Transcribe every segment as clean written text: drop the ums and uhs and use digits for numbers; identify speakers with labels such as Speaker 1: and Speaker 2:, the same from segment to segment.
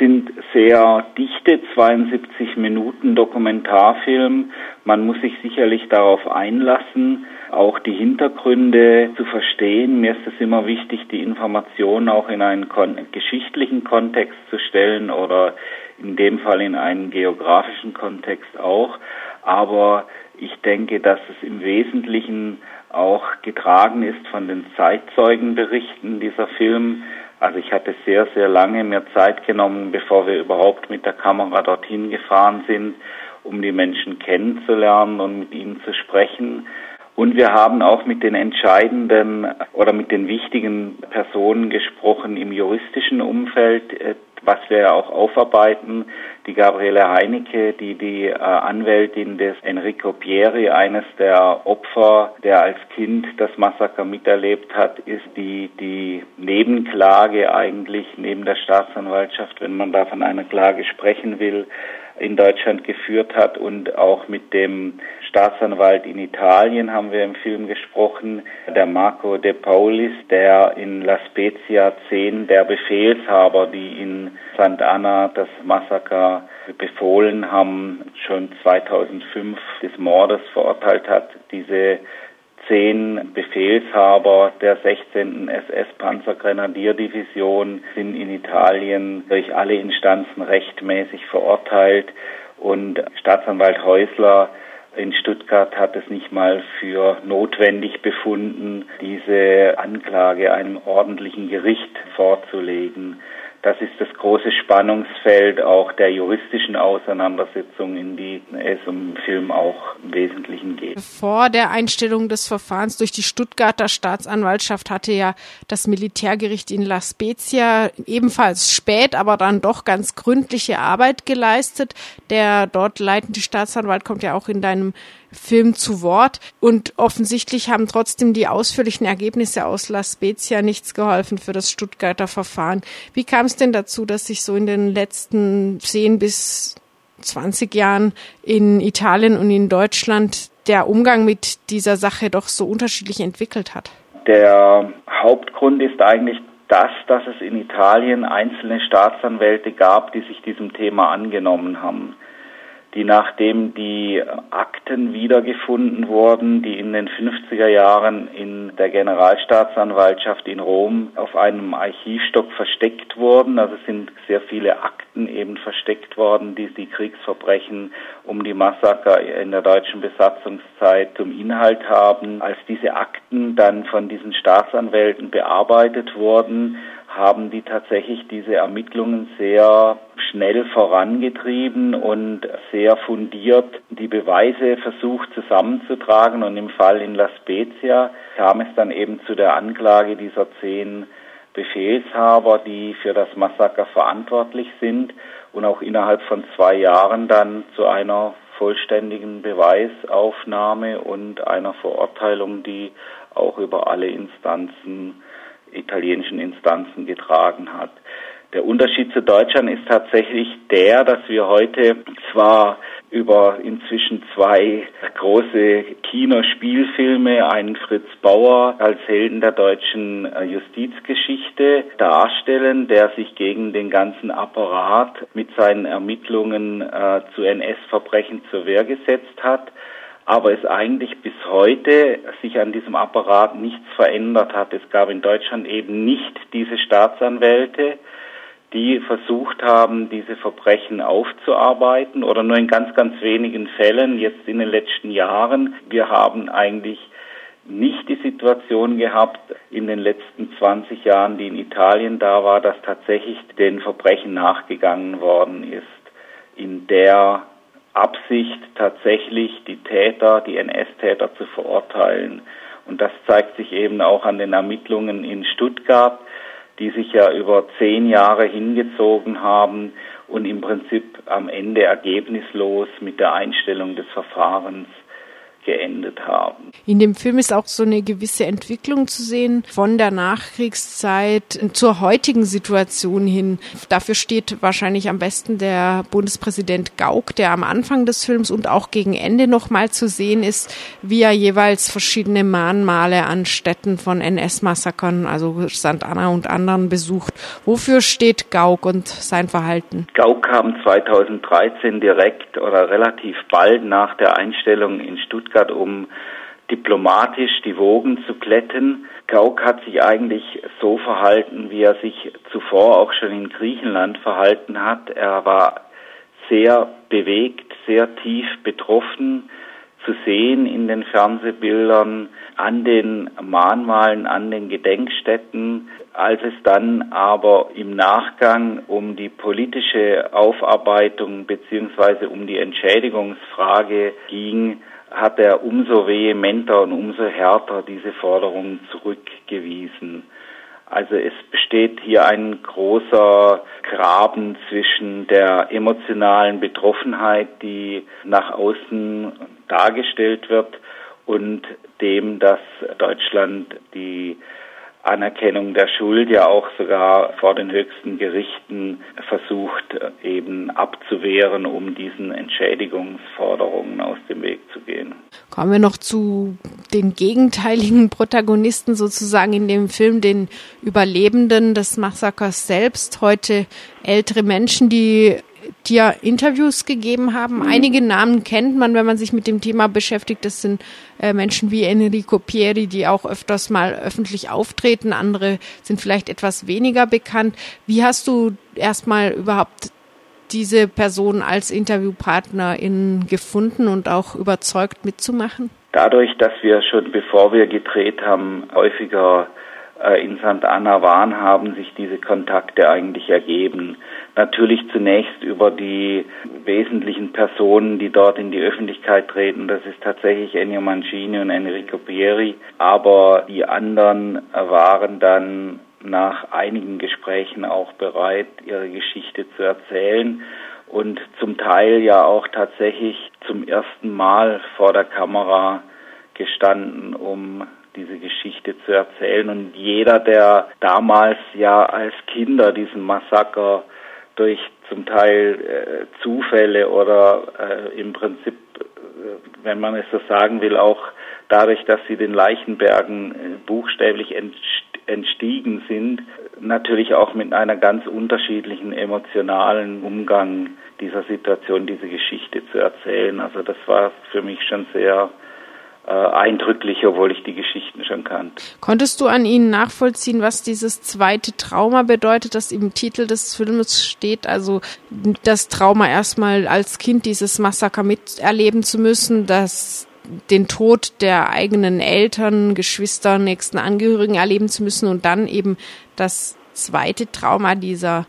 Speaker 1: sind sehr dichte 72 Minuten Dokumentarfilm. Man muss sich sicherlich darauf einlassen, auch die Hintergründe zu verstehen. Mir ist es immer wichtig, die Informationen auch in einen geschichtlichen Kontext zu stellen oder in dem Fall in einen geografischen Kontext auch. Aber ich denke, dass es im Wesentlichen auch getragen ist von den Zeitzeugenberichten dieser Film. Also ich hatte sehr, sehr lange mir Zeit genommen, bevor wir überhaupt mit der Kamera dorthin gefahren sind, um die Menschen kennenzulernen und mit ihnen zu sprechen. Und wir haben auch mit den entscheidenden oder mit den wichtigen Personen gesprochen im juristischen Umfeld, was wir ja auch aufarbeiten. Die Gabriele Heinecke, die Anwältin des Enrico Pieri, eines der Opfer, der als Kind das Massaker miterlebt hat, ist die Nebenklage eigentlich neben der Staatsanwaltschaft, wenn man da von einer Klage sprechen will, in Deutschland geführt hat. Und auch mit dem Staatsanwalt in Italien haben wir im Film gesprochen, der Marco De Paulis, der in La Spezia 10 der Befehlshaber, die in Sant'Anna das Massaker befohlen haben, schon 2005 des Mordes verurteilt hat. Diese 10 Befehlshaber der 16. SS-Panzergrenadierdivision sind in Italien durch alle Instanzen rechtmäßig verurteilt und Staatsanwalt Häusler in Stuttgart hat es nicht mal für notwendig befunden, diese Anklage einem ordentlichen Gericht vorzulegen. Das ist das große Spannungsfeld auch der juristischen Auseinandersetzung, in die es im Film auch im Wesentlichen geht.
Speaker 2: Vor der Einstellung des Verfahrens durch die Stuttgarter Staatsanwaltschaft hatte ja das Militärgericht in La Spezia ebenfalls spät, aber dann doch ganz gründliche Arbeit geleistet. Der dort leitende Staatsanwalt kommt ja auch in deinem Film zu Wort und offensichtlich haben trotzdem die ausführlichen Ergebnisse aus La Spezia nichts geholfen für das Stuttgarter Verfahren. Wie kam es denn dazu, dass sich so in den letzten 10 bis 20 Jahren in Italien und in Deutschland der Umgang mit dieser Sache doch so unterschiedlich entwickelt hat?
Speaker 1: Der Hauptgrund ist eigentlich dass es in Italien einzelne Staatsanwälte gab, die sich diesem Thema angenommen haben, die nachdem die Akten wiedergefunden wurden, die in den 50er Jahren in der Generalstaatsanwaltschaft in Rom auf einem Archivstock versteckt wurden. Also es sind sehr viele Akten eben versteckt worden, die Kriegsverbrechen um die Massaker in der deutschen Besatzungszeit zum Inhalt haben. Als diese Akten dann von diesen Staatsanwälten bearbeitet wurden, haben die tatsächlich diese Ermittlungen sehr schnell vorangetrieben und sehr fundiert die Beweise versucht zusammenzutragen. Und im Fall in La Spezia kam es dann eben zu der Anklage dieser 10 Befehlshaber, die für das Massaker verantwortlich sind und auch innerhalb von 2 Jahren dann zu einer vollständigen Beweisaufnahme und einer Verurteilung, die auch über alle italienischen Instanzen getragen hat. Der Unterschied zu Deutschland ist tatsächlich der, dass wir heute zwar über inzwischen 2 große Kinospielfilme, einen Fritz Bauer als Helden der deutschen Justizgeschichte darstellen, der sich gegen den ganzen Apparat mit seinen Ermittlungen zu NS-Verbrechen zur Wehr gesetzt hat, aber es eigentlich bis heute sich an diesem Apparat nichts verändert hat. Es gab in Deutschland eben nicht diese Staatsanwälte, die versucht haben, diese Verbrechen aufzuarbeiten oder nur in ganz, ganz wenigen Fällen jetzt in den letzten Jahren. Wir haben eigentlich nicht die Situation gehabt in den letzten 20 Jahren, die in Italien da war, dass tatsächlich den Verbrechen nachgegangen worden ist, in der Absicht tatsächlich die NS-Täter zu verurteilen. Und das zeigt sich eben auch an den Ermittlungen in Stuttgart, die sich ja über 10 Jahre hingezogen haben und im Prinzip am Ende ergebnislos mit der Einstellung des Verfahrens geendet haben.
Speaker 2: In dem Film ist auch so eine gewisse Entwicklung zu sehen von der Nachkriegszeit zur heutigen Situation hin. Dafür steht wahrscheinlich am besten der Bundespräsident Gauck, der am Anfang des Films und auch gegen Ende nochmal zu sehen ist, wie er jeweils verschiedene Mahnmale an Stätten von NS-Massakern, also St. Anna und anderen, besucht. Wofür steht Gauck und sein Verhalten?
Speaker 1: Gauck kam 2013 direkt oder relativ bald nach der Einstellung in Stuttgart, um diplomatisch die Wogen zu glätten. Gauck hat sich eigentlich so verhalten, wie er sich zuvor auch schon in Griechenland verhalten hat. Er war sehr bewegt, sehr tief betroffen, zu sehen in den Fernsehbildern, an den Mahnmalen, an den Gedenkstätten. Als es dann aber im Nachgang um die politische Aufarbeitung bzw. um die Entschädigungsfrage ging, hat er umso vehementer und umso härter diese Forderungen zurückgewiesen. Also es besteht hier ein großer Graben zwischen der emotionalen Betroffenheit, die nach außen dargestellt wird, und dem, dass Deutschland die Anerkennung der Schuld ja auch sogar vor den höchsten Gerichten versucht eben abzuwehren, um diesen Entschädigungsforderungen aus dem Weg zu gehen.
Speaker 2: Kommen wir noch zu den gegenteiligen Protagonisten sozusagen in dem Film, den Überlebenden des Massakers selbst, heute ältere Menschen, die dir Interviews gegeben haben. Einige Namen kennt man, wenn man sich mit dem Thema beschäftigt. Das sind Menschen wie Enrico Pieri, die auch öfters mal öffentlich auftreten. Andere sind vielleicht etwas weniger bekannt. Wie hast du erstmal überhaupt diese Person als Interviewpartnerin gefunden und auch überzeugt mitzumachen?
Speaker 1: Dadurch, dass wir schon bevor wir gedreht haben, häufiger in St. Anna waren, haben sich diese Kontakte eigentlich ergeben. Natürlich zunächst über die wesentlichen Personen, die dort in die Öffentlichkeit treten. Das ist tatsächlich Ennio Mancini und Enrico Pieri. Aber die anderen waren dann nach einigen Gesprächen auch bereit, ihre Geschichte zu erzählen und zum Teil ja auch tatsächlich zum ersten Mal vor der Kamera gestanden, um diese Geschichte zu erzählen. Und jeder, der damals ja als Kinder diesen Massaker durch zum Teil Zufälle oder im Prinzip, wenn man es so sagen will, auch dadurch, dass sie den Leichenbergen buchstäblich entstiegen sind, natürlich auch mit einer ganz unterschiedlichen emotionalen Umgang dieser Situation, diese Geschichte zu erzählen. Also das war für mich schon sehr eindrücklich, obwohl ich die Geschichten schon kannte.
Speaker 2: Konntest du an ihnen nachvollziehen, was dieses zweite Trauma bedeutet, das im Titel des Films steht? Also das Trauma, erstmal als Kind dieses Massaker miterleben zu müssen, den Tod der eigenen Eltern, Geschwister, nächsten Angehörigen erleben zu müssen und dann eben das zweite Trauma dieser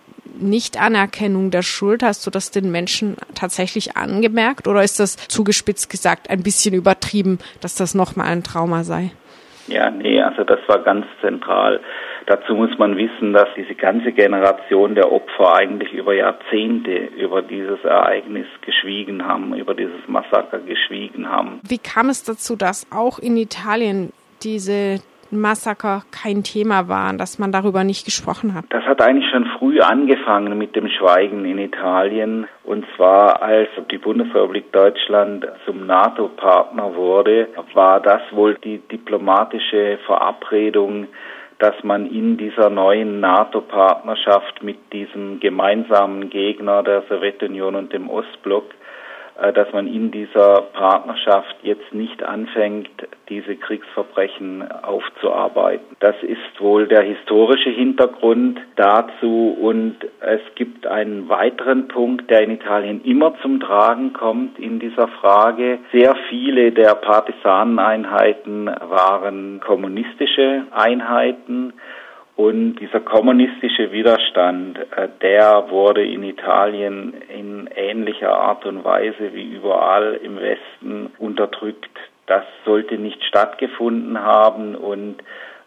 Speaker 2: Nicht-Anerkennung der Schuld. Hast du das den Menschen tatsächlich angemerkt oder ist das zugespitzt gesagt ein bisschen übertrieben, dass das nochmal ein Trauma sei?
Speaker 1: Ja, nee, also das war ganz zentral. Dazu muss man wissen, dass diese ganze Generation der Opfer eigentlich über Jahrzehnte über dieses Ereignis geschwiegen haben, über dieses Massaker geschwiegen haben.
Speaker 2: Wie kam es dazu, dass auch in Italien diese Massaker kein Thema waren, dass man darüber nicht gesprochen hat?
Speaker 1: Das hat eigentlich schon früh angefangen mit dem Schweigen in Italien. Und zwar, als die Bundesrepublik Deutschland zum NATO-Partner wurde, war das wohl die diplomatische Verabredung, dass man in dieser neuen NATO-Partnerschaft mit diesem gemeinsamen Gegner der Sowjetunion und dem Ostblock, dass man in dieser Partnerschaft jetzt nicht anfängt, diese Kriegsverbrechen aufzuarbeiten. Das ist wohl der historische Hintergrund dazu, und es gibt einen weiteren Punkt, der in Italien immer zum Tragen kommt in dieser Frage. Sehr viele der Partisaneneinheiten waren kommunistische Einheiten. Und dieser kommunistische Widerstand, der wurde in Italien in ähnlicher Art und Weise wie überall im Westen unterdrückt. Das sollte nicht stattgefunden haben, und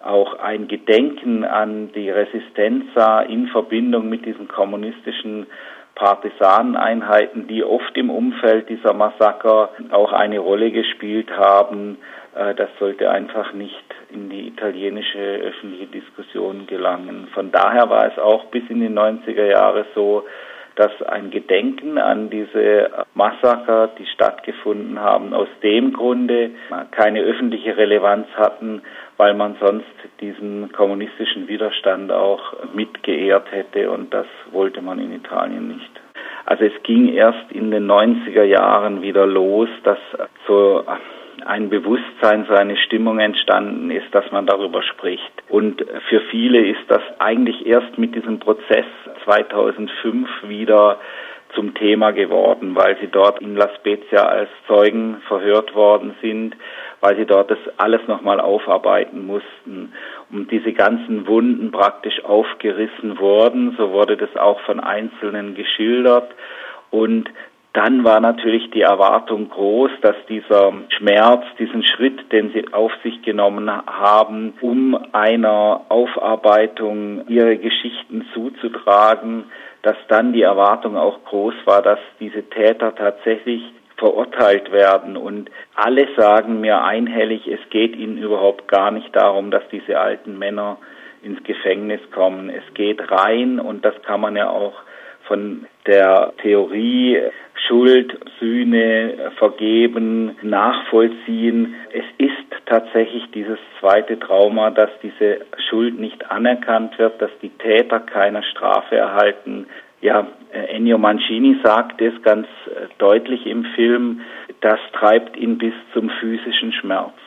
Speaker 1: auch ein Gedenken an die Resistenza in Verbindung mit diesen kommunistischen Partisaneneinheiten, die oft im Umfeld dieser Massaker auch eine Rolle gespielt haben. Das sollte einfach nicht in die italienische öffentliche Diskussion gelangen. Von daher war es auch bis in die 90er Jahre so, dass ein Gedenken an diese Massaker, die stattgefunden haben, aus dem Grunde keine öffentliche Relevanz hatten, weil man sonst diesen kommunistischen Widerstand auch mitgeehrt hätte, und das wollte man in Italien nicht. Also es ging erst in den 90er Jahren wieder los, dass so ein Bewusstsein, so eine Stimmung entstanden ist, dass man darüber spricht. Und für viele ist das eigentlich erst mit diesem Prozess 2005 wieder zum Thema geworden, weil sie dort in La Spezia als Zeugen verhört worden sind, weil sie dort das alles nochmal aufarbeiten mussten. Und diese ganzen Wunden praktisch aufgerissen wurden, so wurde das auch von Einzelnen geschildert. Und dann war natürlich die Erwartung groß, dass dieser Schmerz, diesen Schritt, den sie auf sich genommen haben, um einer Aufarbeitung ihre Geschichten zuzutragen, dass dann die Erwartung auch groß war, dass diese Täter tatsächlich verurteilt werden. Und alle sagen mir einhellig, es geht ihnen überhaupt gar nicht darum, dass diese alten Männer ins Gefängnis kommen. Es geht rein, und das kann man ja auch von der Theorie Schuld, Sühne, Vergeben, nachvollziehen. Es ist tatsächlich dieses zweite Trauma, dass diese Schuld nicht anerkannt wird, dass die Täter keine Strafe erhalten. Ja, Ennio Mancini sagt es ganz deutlich im Film, das treibt ihn bis zum physischen Schmerz.